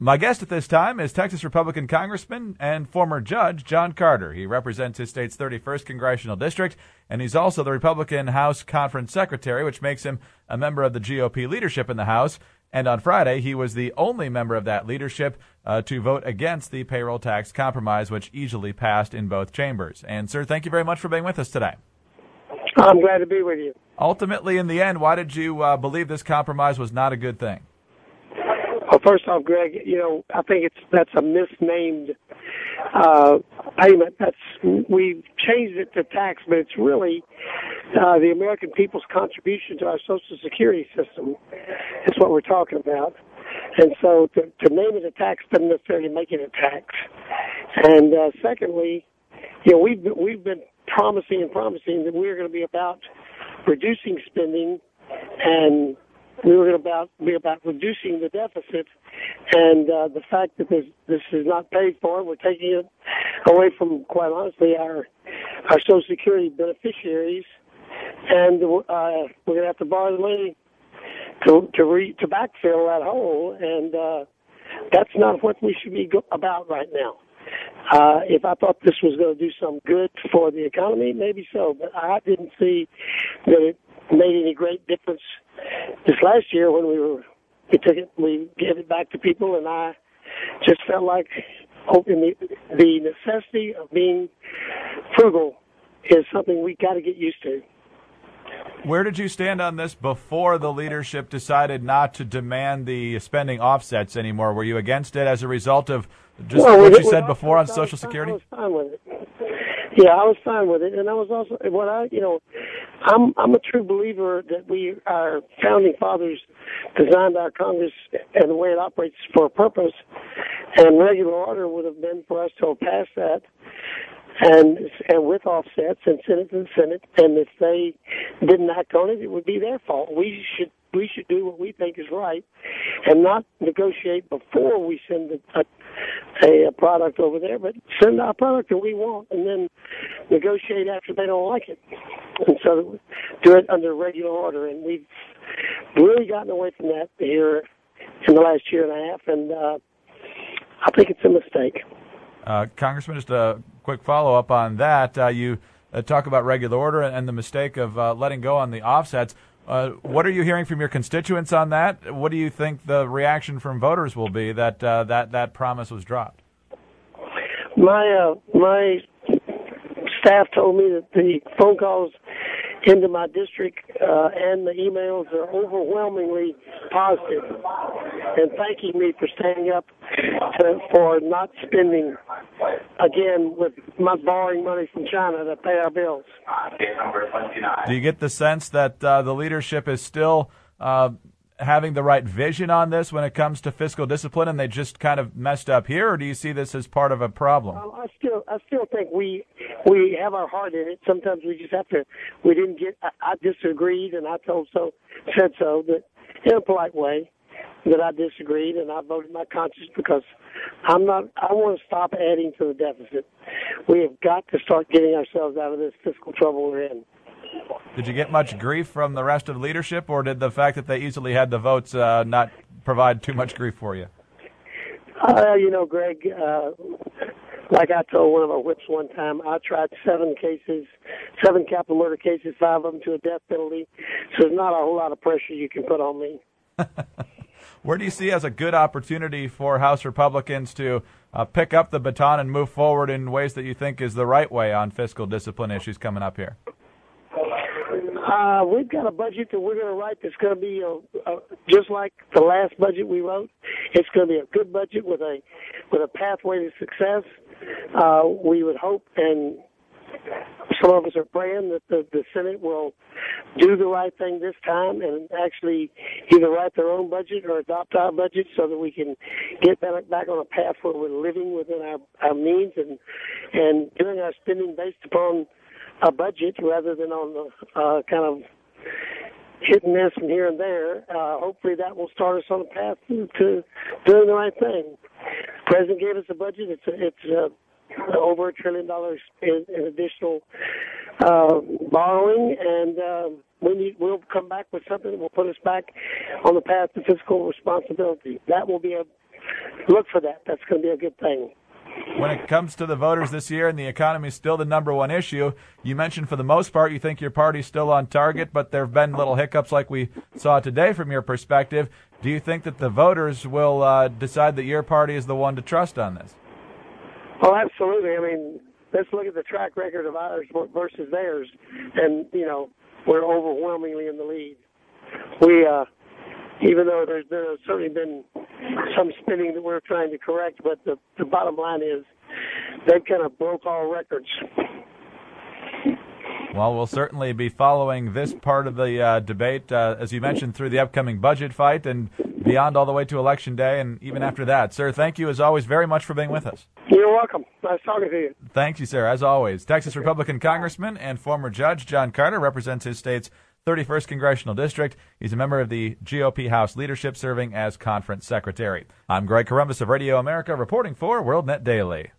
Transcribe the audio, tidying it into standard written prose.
My guest at this time is Texas Republican Congressman and former Judge John Carter. He represents his state's 31st Congressional District, and he's also the Republican House Conference Secretary, which makes him a member of the GOP leadership in the House. And on Friday, he was the only member of that leadership to vote against the payroll tax compromise, which easily passed in both chambers. And, sir, thank you very much for being with us today. I'm glad to be with you. Ultimately, in the end, why did you believe this compromise was not a good thing? Well, first off, Greg, I think that's a misnamed payment. We've changed it to tax, but it's really the American people's contribution to our Social Security system. That's what we're talking about. And so to name it a tax doesn't necessarily make it a tax. And secondly, we've been promising that we're going to be about reducing spending, and we were going to be about reducing the deficit. And the fact that this is not paid for, we're taking it away from, quite honestly, our Social Security beneficiaries, and we're going to have to borrow the money to backfill that hole, and that's not what we should be about right now. If I thought this was going to do some good for the economy, maybe so, but I didn't see that it made any great difference this last year when we gave it back to people, and I just felt like hoping the necessity of being frugal is something we got to get used to. Where did you stand on this before the leadership decided not to demand the spending offsets anymore? Were you against it as a result of what you said before on Social Security? I was fine with it. Yeah, I was fine with it, and I was also I'm a true believer that our founding fathers designed our Congress and the way it operates for a purpose, and regular order would have been for us to pass that. And with offsets and send it to the Senate, and if they didn't act on it, it would be their fault. We should do what we think is right, and not negotiate before we send a product over there, but send our product that we want, and then negotiate after they don't like it. And so do it under regular order, and we've really gotten away from that here in the last year and a half, and I think it's a mistake. Congressman, just a quick follow-up on that. You talk about regular order and the mistake of letting go on the offsets. What are you hearing from your constituents on that? What do you think the reaction from voters will be that that promise was dropped? My staff told me that the phone calls into my district and the emails are overwhelmingly positive and thanking me for standing up for not spending, again, with not borrowing money from China to pay our bills. Do you get the sense that the leadership is still having the right vision on this when it comes to fiscal discipline, and they just kind of messed up here, or do you see this as part of a problem? I still think we have our heart in it. Sometimes we just have to. We didn't get. I disagreed, and I said so, but in a polite way, that I disagreed, and I voted my conscience because I want to stop adding to the deficit. We have got to start getting ourselves out of this fiscal trouble we're in. Did you get much grief from the rest of leadership, or did the fact that they easily had the votes not provide too much grief for you? Greg, like I told one of our whips one time, I tried 7 capital murder cases, 5 of them to a death penalty, so there's not a whole lot of pressure you can put on me. Where do you see as a good opportunity for House Republicans to pick up the baton and move forward in ways that you think is the right way on fiscal discipline issues coming up here? We've got a budget that we're going to write that's going to be just like the last budget we wrote. It's going to be a good budget with a pathway to success. We would hope, and some of us are praying, that the Senate will do the right thing this time and actually either write their own budget or adopt our budget so that we can get back on a path where we're living within our means and doing our spending based upon a budget rather than on the kind of hit and miss from here and there. Hopefully that will start us on a path to doing the right thing. The President gave us a budget. It's over $1 trillion in additional borrowing, and we'll come back with something that will put us back on the path to fiscal responsibility. That will be look for that. That's going to be a good thing. When it comes to the voters this year and the economy is still the number one issue, you mentioned for the most part you think your party's still on target, but there have been little hiccups like we saw today from your perspective. Do you think that the voters will decide that your party is the one to trust on this? Oh, absolutely. I mean, let's look at the track record of ours versus theirs, and, we're overwhelmingly in the lead. We, even though there's certainly been some spinning that we're trying to correct, but the bottom line is they've kind of broke all records. Well, we'll certainly be following this part of the debate, as you mentioned, through the upcoming budget fight and beyond all the way to Election Day and even after that. Sir, thank you as always very much for being with us. You're welcome. Nice talking to you. Thank you, sir, as always. Texas Republican Congressman and former judge John Carter represents his state's 31st Congressional District. He's a member of the GOP House leadership serving as conference secretary. I'm Greg Corombos of Radio America reporting for WorldNet Daily.